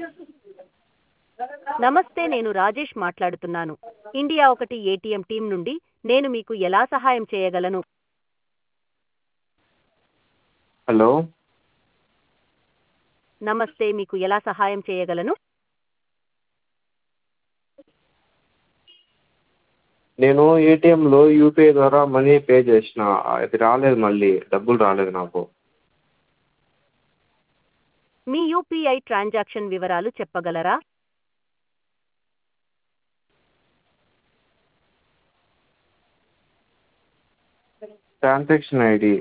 నమస్తే, నేను రాజేష్ మాట్లాడుతున్నాను. ఇండియా ఒకటి ఏటీఎం టీం నుండి. నేను మీకు ఎలా సహాయం చేయగలను? హలో. నమస్తే, మీకు ఎలా సహాయం చేయగలను? నేను ఏటీఎంలో యూపీఐ ద్వారా మనీ పే చేసిన, అది రాలేదు, మళ్ళీ డబ్బులు రాలేదు నాకు. మీ యూపీఐ ట్రాన్సాక్షన్ వివరాలు చెప్పగలరా? ట్రాన్సాక్షన్ ఐడి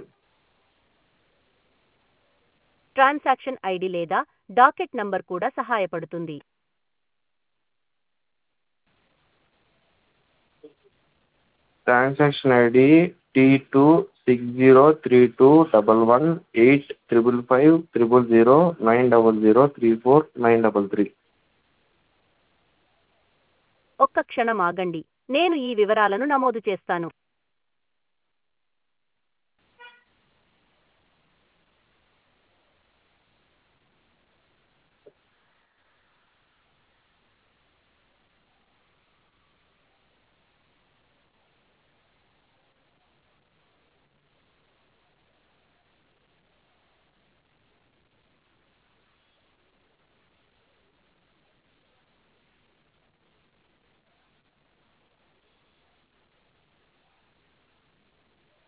ట్రాన్సాక్షన్ ఐడి లేదా డాకెట్ నంబర్ కూడా సహాయపడుతుంది. Transaction ID T260321185550090034933. ఒక్క క్షణం ఆగండి, నేను ఈ వివరాలను నమోదు చేస్తాను.